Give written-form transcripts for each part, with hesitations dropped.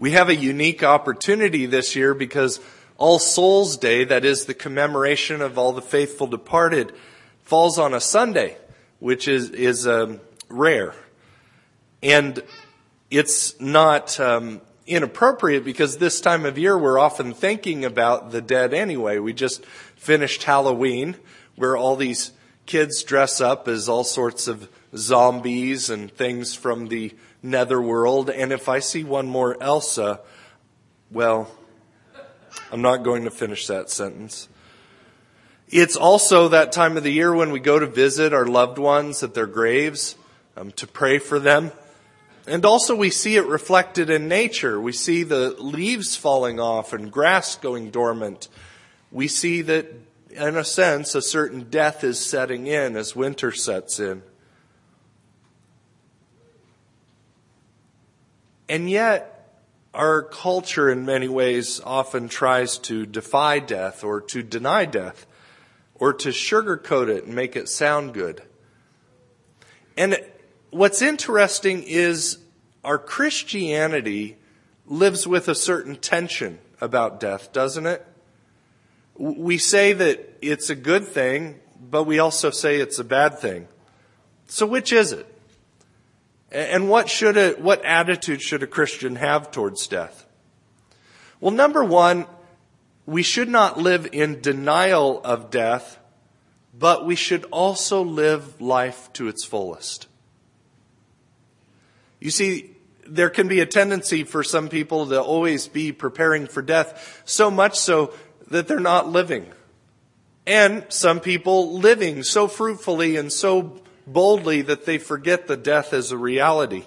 We have a unique opportunity this year because All Souls Day, that is the commemoration of all the faithful departed, falls on a Sunday, which is rare. And it's not inappropriate because this time of year we're often thinking about the dead anyway. We just finished Halloween, where all these kids dress up as all sorts of zombies and things from the netherworld. And if I see one more Elsa, well, I'm not going to finish that sentence. It's also that time of the year when we go to visit our loved ones at their graves, to pray for them. And also we see it reflected in nature. We see the leaves falling off and grass going dormant. We see that, in a sense, a certain death is setting in as winter sets in. And yet, our culture in many ways often tries to defy death or to deny death or to sugarcoat it and make it sound good. And what's interesting is our Christianity lives with a certain tension about death, doesn't it? We say that it's a good thing, but we also say it's a bad thing. So which is it? And what attitude should a Christian have towards death? Well, number one, we should not live in denial of death, but we should also live life to its fullest. You see, there can be a tendency for some people to always be preparing for death, so much so that they're not living. And some people living so fruitfully and so boldly that they forget that death is a reality.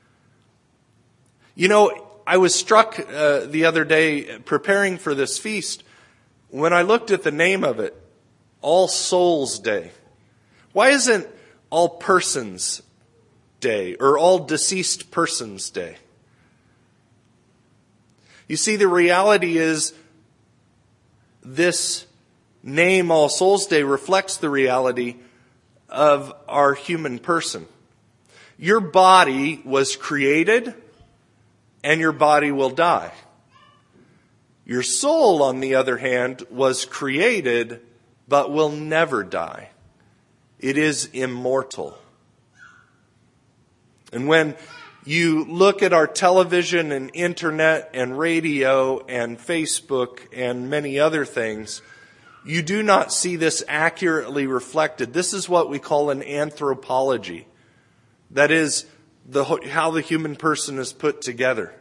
You know, I was struck the other day preparing for this feast when I looked at the name of it, All Souls Day. Why isn't All Persons Day or All Deceased Persons Day? You see, the reality is this name, All Souls Day, reflects the reality of our human person. Your body was created and your body will die. Your soul, on the other hand, was created but will never die. It is immortal. And when you look at our television and internet and radio and Facebook and many other things, you do not see this accurately reflected. This is what we call an anthropology. That is how the human person is put together.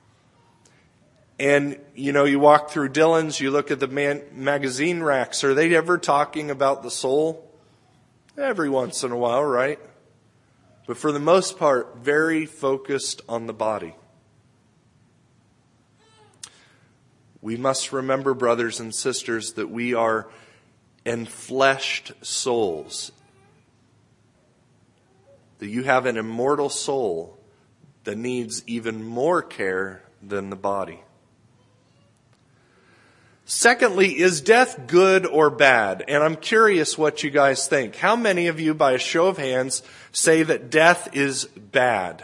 And, you walk through Dillon's, you look at the magazine racks. Are they ever talking about the soul? Every once in a while, right? But for the most part, very focused on the body. We must remember, brothers and sisters, that we are enfleshed souls. That you have an immortal soul that needs even more care than the body. Secondly, is death good or bad? And I'm curious what you guys think. How many of you, by a show of hands, say that death is bad?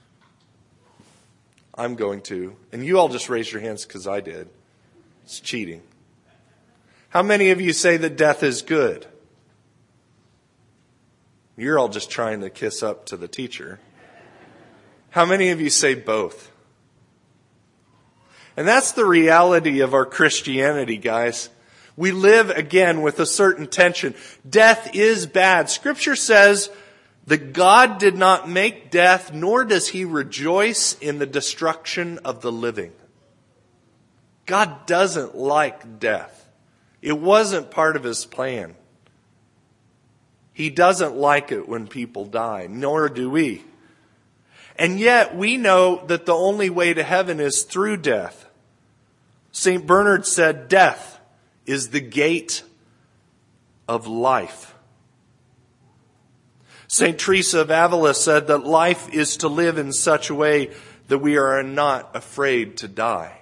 I'm going to. And you all just raise your hands because I did. It's cheating. How many of you say that death is good? You're all just trying to kiss up to the teacher. How many of you say both? And that's the reality of our Christianity, guys. We live, again, with a certain tension. Death is bad. Scripture says that God did not make death, nor does He rejoice in the destruction of the living. God doesn't like death. It wasn't part of His plan. He doesn't like it when people die, nor do we. And yet we know that the only way to heaven is through death. St. Bernard said, death is the gate of life. St. Teresa of Avila said that life is to live in such a way that we are not afraid to die.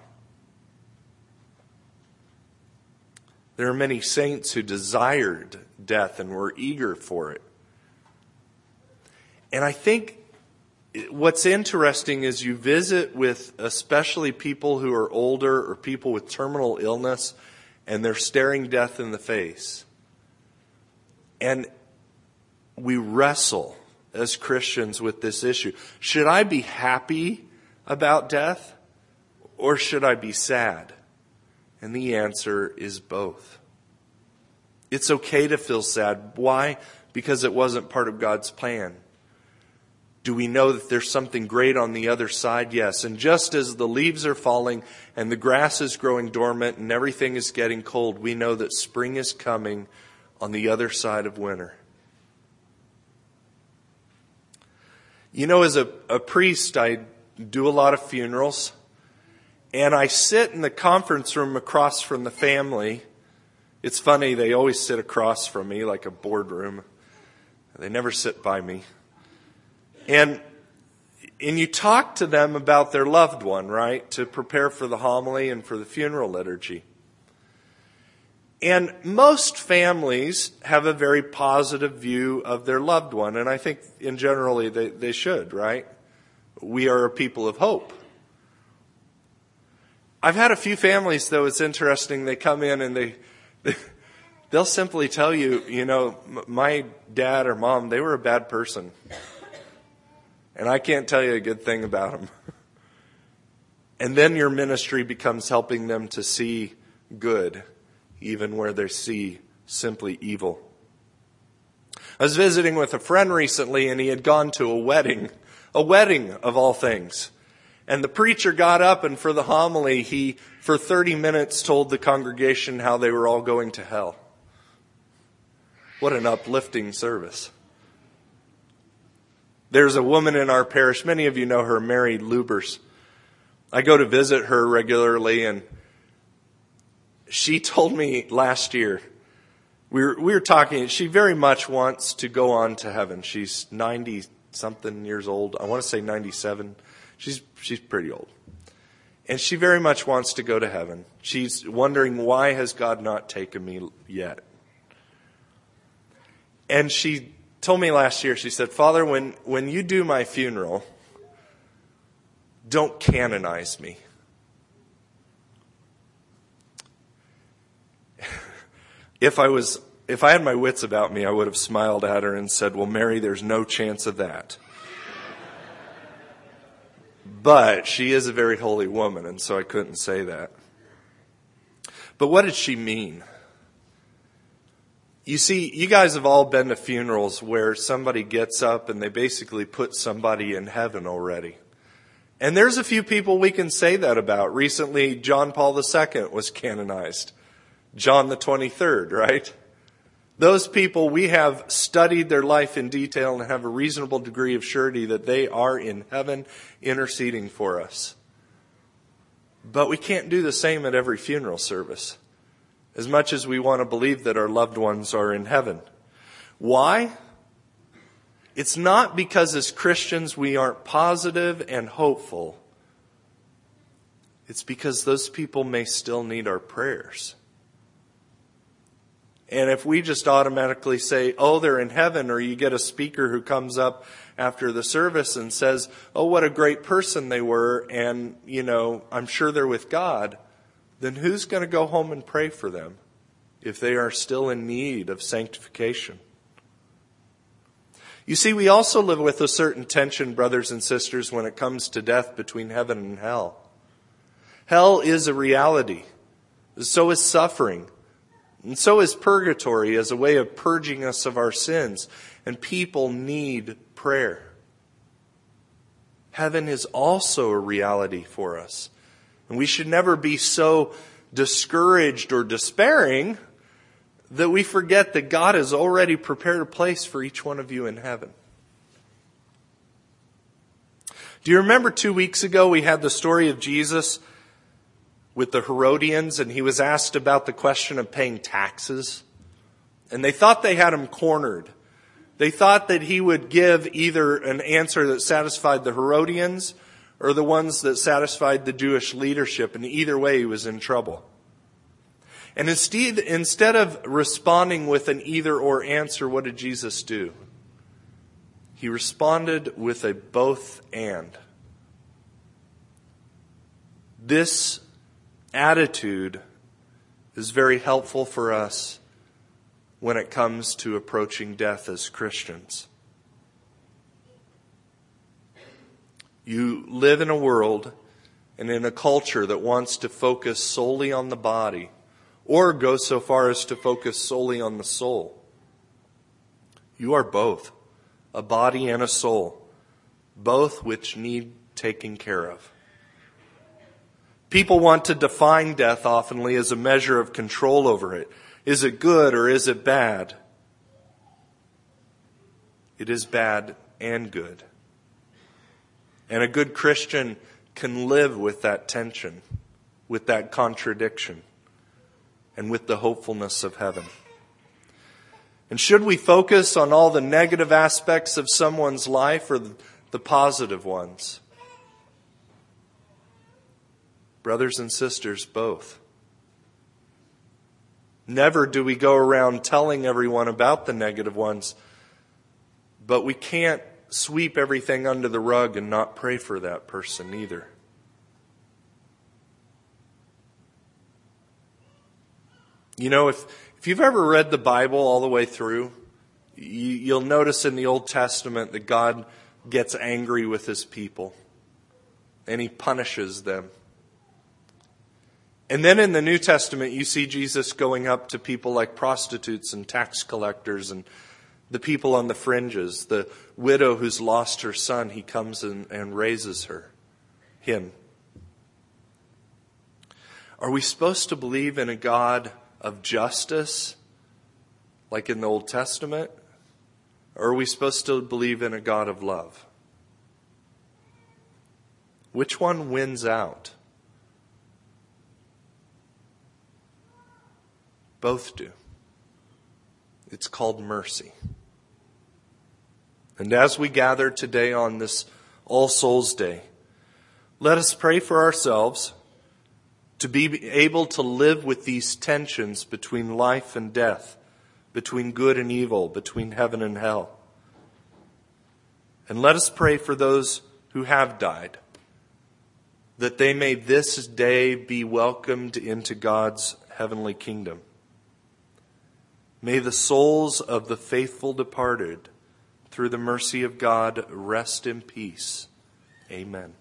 There are many saints who desired death and were eager for it. And I think what's interesting is you visit with especially people who are older or people with terminal illness, and they're staring death in the face. And we wrestle as Christians with this issue. Should I be happy about death, or should I be sad? And the answer is both. It's okay to feel sad. Why? Because it wasn't part of God's plan. Do we know that there's something great on the other side? Yes. And just as the leaves are falling and the grass is growing dormant and everything is getting cold, we know that spring is coming on the other side of winter. You know, as a priest, I do a lot of funerals. And I sit in the conference room across from the family. It's funny, they always sit across from me like a boardroom. They never sit by me. And you talk to them about their loved one, right? To prepare for the homily and for the funeral liturgy. And most families have a very positive view of their loved one. And I think in generally they should, right? We are a people of hope. I've had a few families, though, it's interesting. They come in and they'll simply tell you, you know, my dad or mom, they were a bad person. And I can't tell you a good thing about them. And then your ministry becomes helping them to see good, even where they see simply evil. I was visiting with a friend recently, and he had gone to a wedding of all things. And the preacher got up, and for the homily, he, for 30 minutes, told the congregation how they were all going to hell. What an uplifting service. There's a woman in our parish, many of you know her, Mary Lubers. I go to visit her regularly, and she told me last year, we were talking, she very much wants to go on to heaven. She's 90-something years old. I want to say 97. She's pretty old. And she very much wants to go to heaven. She's wondering, why has God not taken me yet? And she told me last year, she said, Father, when you do my funeral, don't canonize me. If I had my wits about me, I would have smiled at her and said, well, Mary, there's no chance of that. But she is a very holy woman, and so I couldn't say that. But what did she mean? You see, you guys have all been to funerals where somebody gets up and they basically put somebody in heaven already. And there's a few people we can say that about. Recently, John Paul II was canonized. John the 23rd, right? Those people, we have studied their life in detail and have a reasonable degree of surety that they are in heaven interceding for us. But we can't do the same at every funeral service, as much as we want to believe that our loved ones are in heaven. Why? It's not because as Christians we aren't positive and hopeful. It's because those people may still need our prayers. And if we just automatically say, oh, they're in heaven, or you get a speaker who comes up after the service and says, oh, what a great person they were, and, you know, I'm sure they're with God, then who's going to go home and pray for them if they are still in need of sanctification? You see, we also live with a certain tension, brothers and sisters, when it comes to death between heaven and hell. Hell is a reality. So is suffering. And so is purgatory as a way of purging us of our sins. And people need prayer. Heaven is also a reality for us. And we should never be so discouraged or despairing that we forget that God has already prepared a place for each one of you in heaven. Do you remember 2 weeks ago we had the story of Jesus with the Herodians, and he was asked about the question of paying taxes? And they thought they had him cornered. They thought that he would give either an answer that satisfied the Herodians or the ones that satisfied the Jewish leadership, and either way he was in trouble. And instead of responding with an either-or answer, what did Jesus do? He responded with a both and. This attitude is very helpful for us when it comes to approaching death as Christians. You live in a world and in a culture that wants to focus solely on the body, or go so far as to focus solely on the soul. You are both, a body and a soul, both which need taking care of. People want to define death oftenly as a measure of control over it. Is it good or is it bad? It is bad and good. And a good Christian can live with that tension, with that contradiction, and with the hopefulness of heaven. And should we focus on all the negative aspects of someone's life or the positive ones? Brothers and sisters, both. Never do we go around telling everyone about the negative ones, but we can't sweep everything under the rug and not pray for that person either. You know, if you've ever read the Bible all the way through, you'll notice in the Old Testament that God gets angry with His people and He punishes them. And then in the New Testament, you see Jesus going up to people like prostitutes and tax collectors and the people on the fringes. The widow who's lost her son, He comes and raises him. Are we supposed to believe in a God of justice, like in the Old Testament? Or are we supposed to believe in a God of love? Which one wins out? Both do. It's called mercy. And as we gather today on this All Souls Day, let us pray for ourselves to be able to live with these tensions between life and death, between good and evil, between heaven and hell. And let us pray for those who have died, that they may this day be welcomed into God's heavenly kingdom. May the souls of the faithful departed, through the mercy of God, rest in peace. Amen.